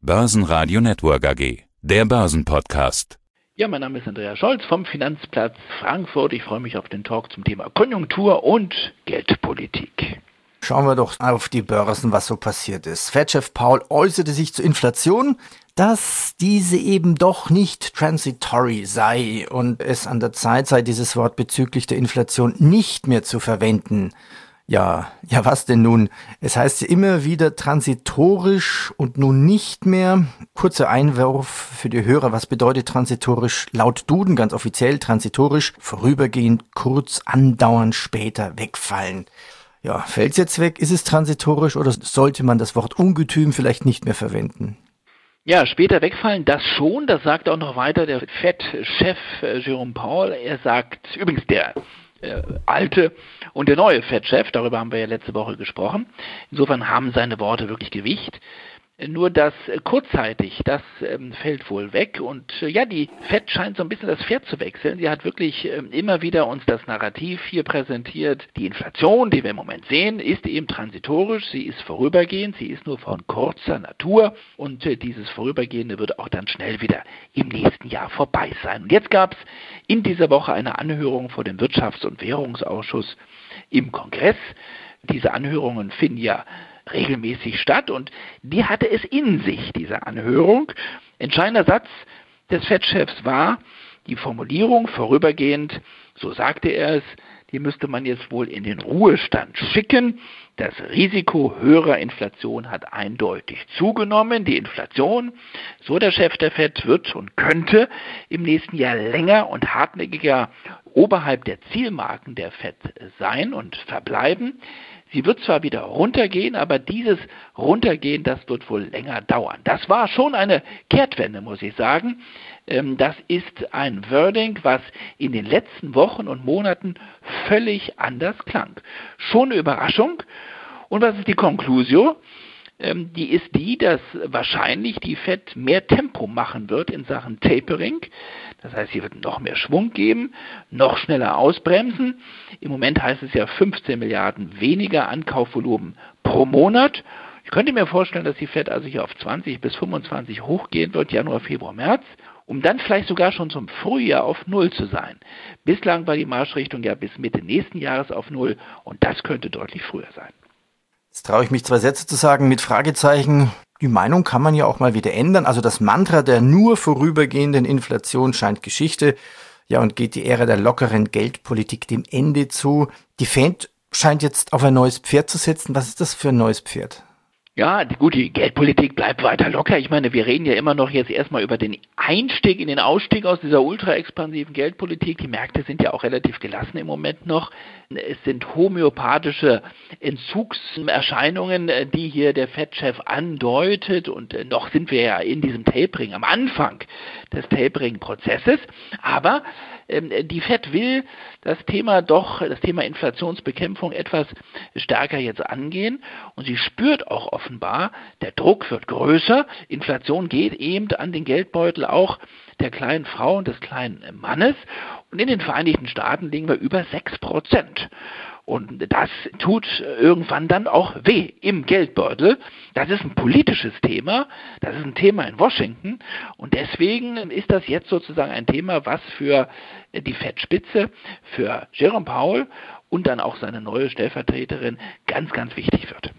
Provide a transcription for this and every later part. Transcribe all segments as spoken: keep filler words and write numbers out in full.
Börsenradio Network A G, der Börsenpodcast. Ja, mein Name ist Andreas Scholz vom Finanzplatz Frankfurt. Ich freue mich auf den Talk zum Thema Konjunktur und Geldpolitik. Schauen wir doch auf die Börsen, was so passiert ist. Fed-Chef Powell äußerte sich zur Inflation, dass diese eben doch nicht transitory sei und es an der Zeit sei, dieses Wort bezüglich der Inflation nicht mehr zu verwenden. Ja, ja, was denn nun? Es heißt ja immer wieder transitorisch und nun nicht mehr. Kurzer Einwurf für die Hörer. Was bedeutet transitorisch? Laut Duden ganz offiziell transitorisch, vorübergehend, kurz, andauernd, später, wegfallen. Ja, fällt's jetzt weg? Ist es transitorisch oder sollte man das Wort Ungetüm vielleicht nicht mehr verwenden? Ja, später wegfallen, das schon. Das sagt auch noch weiter der Fed-Chef äh, Jerome Powell. Er sagt, übrigens der äh, alte und der neue Fed-Chef, darüber haben wir ja letzte Woche gesprochen. Insofern haben seine Worte wirklich Gewicht. Nur das äh, kurzzeitig, das ähm, fällt wohl weg und äh, ja, die Fed scheint so ein bisschen das Pferd zu wechseln. Sie hat wirklich äh, immer wieder uns das Narrativ hier präsentiert. Die Inflation, die wir im Moment sehen, ist eben transitorisch, sie ist vorübergehend, sie ist nur von kurzer Natur und äh, dieses Vorübergehende wird auch dann schnell wieder im nächsten Jahr vorbei sein. Und jetzt gab es in dieser Woche eine Anhörung vor dem Wirtschafts- und Währungsausschuss im Kongress. Diese Anhörungen finden ja regelmäßig statt und die hatte es in sich, diese Anhörung. Entscheidender Satz des Fed-Chefs war die Formulierung vorübergehend, so sagte er es, die müsste man jetzt wohl in den Ruhestand schicken. Das Risiko höherer Inflation hat eindeutig zugenommen. Die Inflation, so der Chef der Fed, wird und könnte im nächsten Jahr länger und hartnäckiger oberhalb der Zielmarken der Fed sein und verbleiben. Sie wird zwar wieder runtergehen, aber dieses Runtergehen, das wird wohl länger dauern. Das war schon eine Kehrtwende, muss ich sagen. Das ist ein Wording, was in den letzten Wochen und Monaten völlig anders klang. Schon eine Überraschung. Und was ist die Conclusio? Die ist die, dass wahrscheinlich die Fed mehr Tempo machen wird in Sachen Tapering. Das heißt, sie wird noch mehr Schwung geben, noch schneller ausbremsen. Im Moment heißt es ja fünfzehn Milliarden weniger Ankaufvolumen pro Monat. Ich könnte mir vorstellen, dass die Fed also hier auf zwanzig bis fünfundzwanzig hochgehen wird, Januar, Februar, März, um dann vielleicht sogar schon zum Frühjahr auf Null zu sein. Bislang war die Marschrichtung ja bis Mitte nächsten Jahres auf Null und das könnte deutlich früher sein. Jetzt traue ich mich zwei Sätze zu sagen mit Fragezeichen. Die Meinung kann man ja auch mal wieder ändern. Also das Mantra der nur vorübergehenden Inflation scheint Geschichte. Ja, und geht die Ära der lockeren Geldpolitik dem Ende zu. Die Fed scheint jetzt auf ein neues Pferd zu setzen. Was ist das für ein neues Pferd? Ja, gut, die Geldpolitik bleibt weiter locker. Ich meine, wir reden ja immer noch jetzt erstmal über den Einstieg in den Ausstieg aus dieser ultra-expansiven Geldpolitik. Die Märkte sind ja auch relativ gelassen im Moment noch. Es sind homöopathische Entzugserscheinungen, die hier der Fed-Chef andeutet. Und noch sind wir ja in diesem Tapering, am Anfang des Tapering-Prozesses. Aber die Fed will das Thema doch, das Thema Inflationsbekämpfung etwas stärker jetzt angehen und sie spürt auch offenbar, der Druck wird größer, Inflation geht eben an den Geldbeutel auch der kleinen Frau und des kleinen Mannes und in den Vereinigten Staaten liegen wir über sechs Prozent. Und das tut irgendwann dann auch weh im Geldbeutel. Das ist ein politisches Thema, das ist ein Thema in Washington und deswegen ist das jetzt sozusagen ein Thema, was für die Fed-Spitze, für Jerome Powell und dann auch seine neue Stellvertreterin ganz, ganz wichtig wird.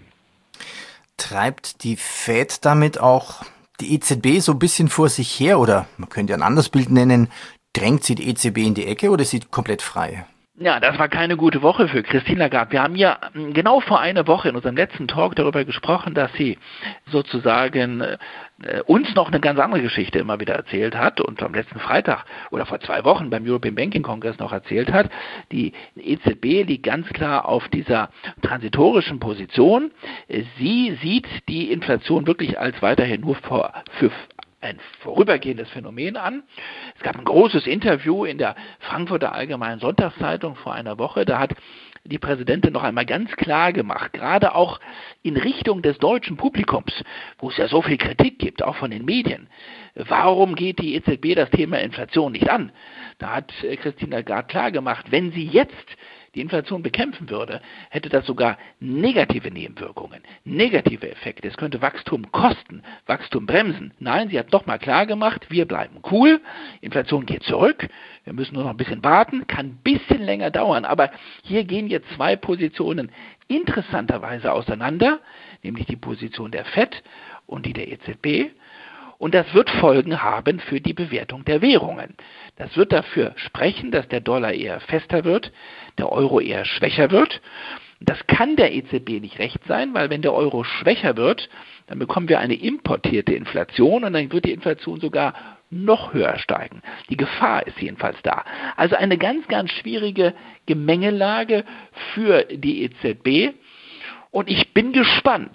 Treibt die Fed damit auch die E Z B so ein bisschen vor sich her oder man könnte ein anderes Bild nennen, drängt sie die E Z B in die Ecke oder ist sie komplett frei? Ja, das war keine gute Woche für Christine Lagarde. Wir haben ja genau vor einer Woche in unserem letzten Talk darüber gesprochen, dass sie sozusagen äh, uns noch eine ganz andere Geschichte immer wieder erzählt hat und am letzten Freitag oder vor zwei Wochen beim European Banking Congress noch erzählt hat. Die E Z B liegt ganz klar auf dieser transitorischen Position. Sie sieht die Inflation wirklich als weiterhin nur für, für ein vorübergehendes Phänomen an. Es gab ein großes Interview in der Frankfurter Allgemeinen Sonntagszeitung vor einer Woche. Da hat die Präsidentin noch einmal ganz klar gemacht, gerade auch in Richtung des deutschen Publikums, wo es ja so viel Kritik gibt, auch von den Medien. Warum geht die E Z B das Thema Inflation nicht an? Da hat Christine Lagarde klar gemacht, wenn sie jetzt die Inflation bekämpfen würde, hätte das sogar negative Nebenwirkungen, negative Effekte. Es könnte Wachstum kosten, Wachstum bremsen. Nein, sie hat doch mal klar gemacht, wir bleiben cool, Inflation geht zurück, wir müssen nur noch ein bisschen warten, kann ein bisschen länger dauern, aber hier gehen jetzt zwei Positionen interessanterweise auseinander, nämlich die Position der Fed und die der E Z B. Und das wird Folgen haben für die Bewertung der Währungen. Das wird dafür sprechen, dass der Dollar eher fester wird, der Euro eher schwächer wird. Das kann der E Z B nicht recht sein, weil wenn der Euro schwächer wird, dann bekommen wir eine importierte Inflation und dann wird die Inflation sogar noch höher steigen. Die Gefahr ist jedenfalls da. Also eine ganz, ganz schwierige Gemengelage für die E Z B. Und ich bin gespannt,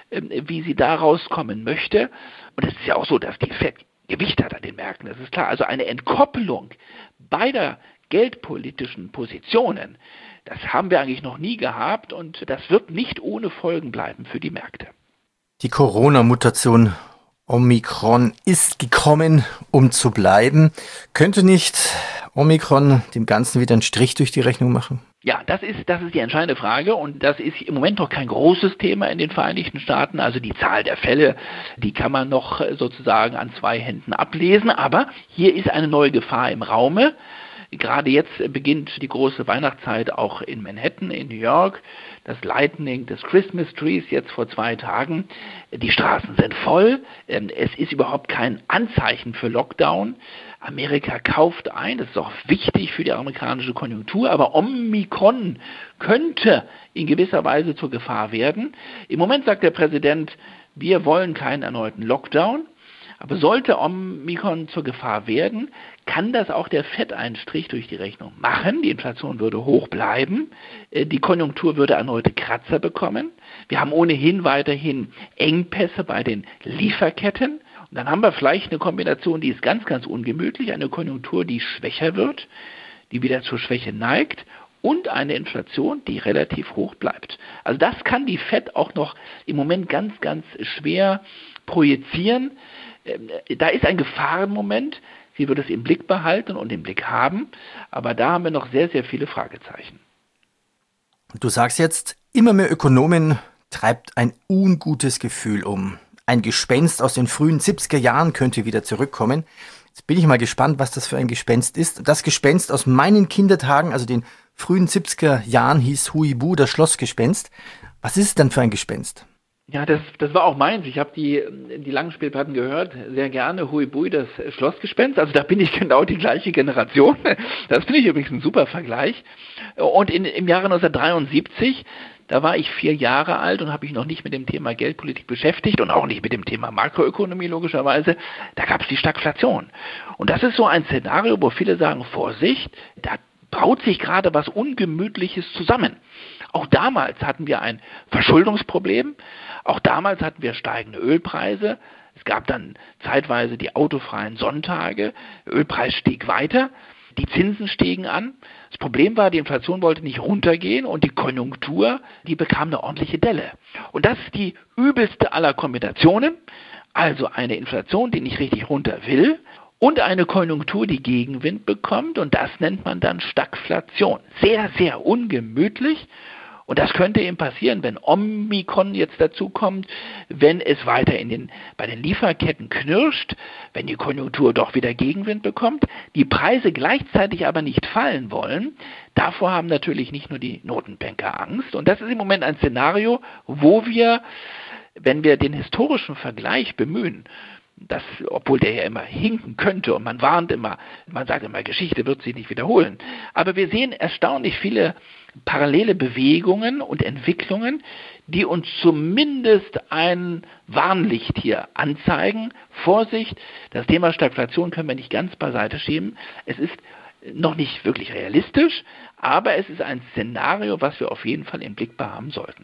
wie sie da rauskommen möchte. Und es ist ja auch so, dass die Fed Gewicht hat an den Märkten, das ist klar. Also eine Entkoppelung beider geldpolitischen Positionen, das haben wir eigentlich noch nie gehabt und das wird nicht ohne Folgen bleiben für die Märkte. Die Corona-Mutation Omikron ist gekommen, um zu bleiben. Könnte nicht Omikron dem Ganzen wieder einen Strich durch die Rechnung machen? Ja, das ist, das ist die entscheidende Frage und das ist im Moment noch kein großes Thema in den Vereinigten Staaten. Also die Zahl der Fälle, die kann man noch sozusagen an zwei Händen ablesen, aber hier ist eine neue Gefahr im Raume. Gerade jetzt beginnt die große Weihnachtszeit auch in Manhattan, in New York. Das Lightning des Christmas Trees jetzt vor zwei Tagen. Die Straßen sind voll. Es ist überhaupt kein Anzeichen für Lockdown. Amerika kauft ein. Das ist auch wichtig für die amerikanische Konjunktur. Aber Omikron könnte in gewisser Weise zur Gefahr werden. Im Moment sagt der Präsident, wir wollen keinen erneuten Lockdown. Aber sollte Omikron zur Gefahr werden, kann das auch der Fed einen Strich durch die Rechnung machen. Die Inflation würde hoch bleiben, die Konjunktur würde erneute Kratzer bekommen. Wir haben ohnehin weiterhin Engpässe bei den Lieferketten. Und dann haben wir vielleicht eine Kombination, die ist ganz, ganz ungemütlich, eine Konjunktur, die schwächer wird, die wieder zur Schwäche neigt und eine Inflation, die relativ hoch bleibt. Also das kann die Fed auch noch im Moment ganz, ganz schwer projizieren. Da ist ein Gefahrenmoment, sie wird es im Blick behalten und im Blick haben, aber da haben wir noch sehr, sehr viele Fragezeichen. Du sagst jetzt, immer mehr Ökonomen treibt ein ungutes Gefühl um. Ein Gespenst aus den frühen siebziger Jahren könnte wieder zurückkommen. Jetzt bin ich mal gespannt, was das für ein Gespenst ist. Das Gespenst aus meinen Kindertagen, also den frühen siebziger Jahren, hieß Huibu, das Schlossgespenst. Was ist es denn für ein Gespenst? Ja, das, das war auch meins. Ich habe die, die Langspielplatten gehört, sehr gerne. Huibui, das Schlossgespenst. Also da bin ich genau die gleiche Generation. Das finde ich übrigens ein super Vergleich. Und in, im Jahre neunzehnhundertdreiundsiebzig, da war ich vier Jahre alt und habe mich noch nicht mit dem Thema Geldpolitik beschäftigt und auch nicht mit dem Thema Makroökonomie logischerweise. Da gab es die Stagflation. Und das ist so ein Szenario, wo viele sagen, Vorsicht, da braut sich gerade was Ungemütliches zusammen. Auch damals hatten wir ein Verschuldungsproblem. Auch damals hatten wir steigende Ölpreise. Es gab dann zeitweise die autofreien Sonntage. Der Ölpreis stieg weiter. Die Zinsen stiegen an. Das Problem war, die Inflation wollte nicht runtergehen und die Konjunktur, die bekam eine ordentliche Delle. Und das ist die übelste aller Kombinationen. Also eine Inflation, die nicht richtig runter will und eine Konjunktur, die Gegenwind bekommt. Und das nennt man dann Stagflation. Sehr, sehr ungemütlich. Und das könnte eben passieren, wenn Omikron jetzt dazu kommt, wenn es weiter in den, bei den Lieferketten knirscht, wenn die Konjunktur doch wieder Gegenwind bekommt, die Preise gleichzeitig aber nicht fallen wollen. Davor haben natürlich nicht nur die Notenbanker Angst. Und das ist im Moment ein Szenario, wo wir, wenn wir den historischen Vergleich bemühen, das, obwohl der ja immer hinken könnte und man warnt immer, man sagt immer, Geschichte wird sich nicht wiederholen. Aber wir sehen erstaunlich viele parallele Bewegungen und Entwicklungen, die uns zumindest ein Warnlicht hier anzeigen. Vorsicht, das Thema Stagflation können wir nicht ganz beiseite schieben. Es ist noch nicht wirklich realistisch, aber es ist ein Szenario, was wir auf jeden Fall im Blick haben sollten.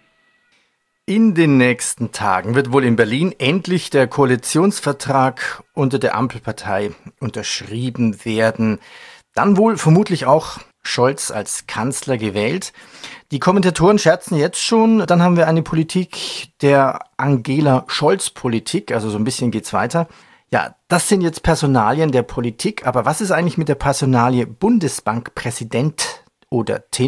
In den nächsten Tagen wird wohl in Berlin endlich der Koalitionsvertrag unter der Ampelpartei unterschrieben werden. Dann wohl vermutlich auch Scholz als Kanzler gewählt. Die Kommentatoren scherzen jetzt schon, dann haben wir eine Politik der Angela-Scholz-Politik, also so ein bisschen geht's weiter. Ja, das sind jetzt Personalien der Politik, aber was ist eigentlich mit der Personalie Bundesbankpräsident oder T I N?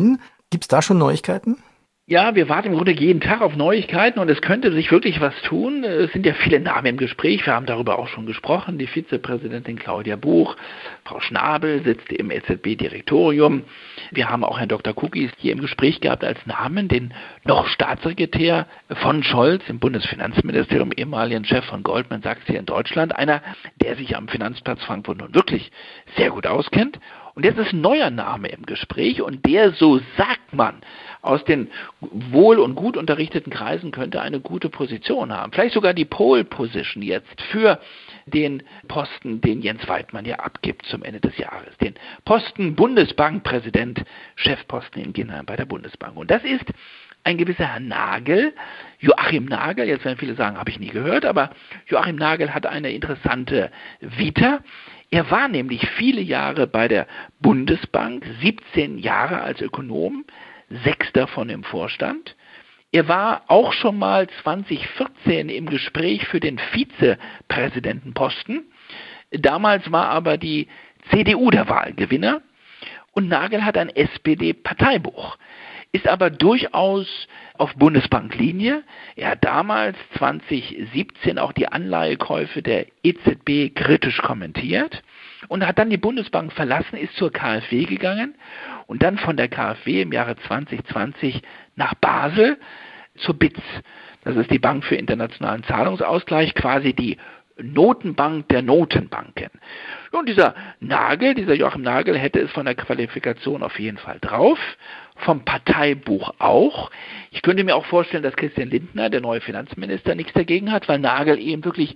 Gibt es da schon Neuigkeiten? Ja, wir warten im Grunde jeden Tag auf Neuigkeiten und es könnte sich wirklich was tun. Es sind ja viele Namen im Gespräch, wir haben darüber auch schon gesprochen. Die Vizepräsidentin Claudia Buch, Frau Schnabel sitzt im E Z B-Direktorium. Wir haben auch Herrn Doktor Kukis hier im Gespräch gehabt als Namen, den noch Staatssekretär von Scholz im Bundesfinanzministerium, ehemaligen Chef von Goldman Sachs hier in Deutschland. Einer, der sich am Finanzplatz Frankfurt nun wirklich sehr gut auskennt. Und jetzt ist ein neuer Name im Gespräch und der, so sagt man, aus den wohl und gut unterrichteten Kreisen könnte eine gute Position haben. Vielleicht sogar die Pole Position jetzt für den Posten, den Jens Weidmann ja abgibt zum Ende des Jahres. Den Posten Bundesbankpräsident, Chefposten in Ginheim bei der Bundesbank. Und das ist ein gewisser Herr Nagel, Joachim Nagel, jetzt werden viele sagen, habe ich nie gehört, aber Joachim Nagel hat eine interessante Vita. Er war nämlich viele Jahre bei der Bundesbank, siebzehn Jahre als Ökonom, sechs davon im Vorstand. Er war auch schon mal zwanzig vierzehn im Gespräch für den Vizepräsidentenposten. Damals war aber die C D U der Wahlgewinner und Nagel hat ein S P D-Parteibuch, ist aber durchaus auf Bundesbanklinie. Er hat damals zwanzig siebzehn auch die Anleihekäufe der E Z B kritisch kommentiert und hat dann die Bundesbank verlassen, ist zur K f W gegangen und dann von der K f W im Jahre zwanzig zwanzig nach Basel zur B I Z. Das ist die Bank für internationalen Zahlungsausgleich, quasi die Notenbank der Notenbanken. Und dieser Nagel, dieser Joachim Nagel, hätte es von der Qualifikation auf jeden Fall drauf, vom Parteibuch auch. Ich könnte mir auch vorstellen, dass Christian Lindner, der neue Finanzminister, nichts dagegen hat, weil Nagel eben wirklich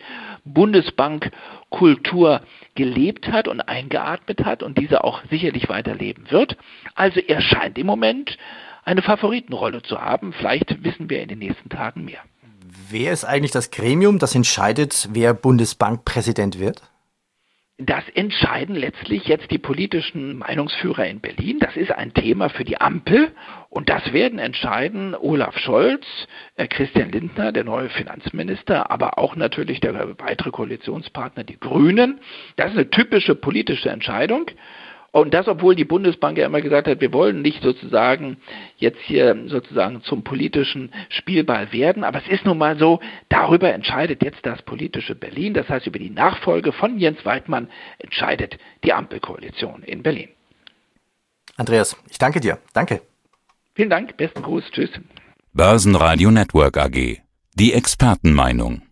Bundesbankkultur gelebt hat und eingeatmet hat und diese auch sicherlich weiterleben wird. Also er scheint im Moment eine Favoritenrolle zu haben. Vielleicht wissen wir in den nächsten Tagen mehr. Wer ist eigentlich das Gremium, das entscheidet, wer Bundesbankpräsident wird? Das entscheiden letztlich jetzt die politischen Meinungsführer in Berlin. Das ist ein Thema für die Ampel und das werden entscheiden Olaf Scholz, Christian Lindner, der neue Finanzminister, aber auch natürlich der weitere Koalitionspartner, die Grünen. Das ist eine typische politische Entscheidung. Und das, obwohl die Bundesbank ja immer gesagt hat, wir wollen nicht sozusagen jetzt hier sozusagen zum politischen Spielball werden. Aber es ist nun mal so, darüber entscheidet jetzt das politische Berlin. Das heißt, über die Nachfolge von Jens Weidmann entscheidet die Ampelkoalition in Berlin. Andreas, ich danke dir. Danke. Vielen Dank. Besten Gruß. Tschüss. Börsenradio Network A G. Die Expertenmeinung.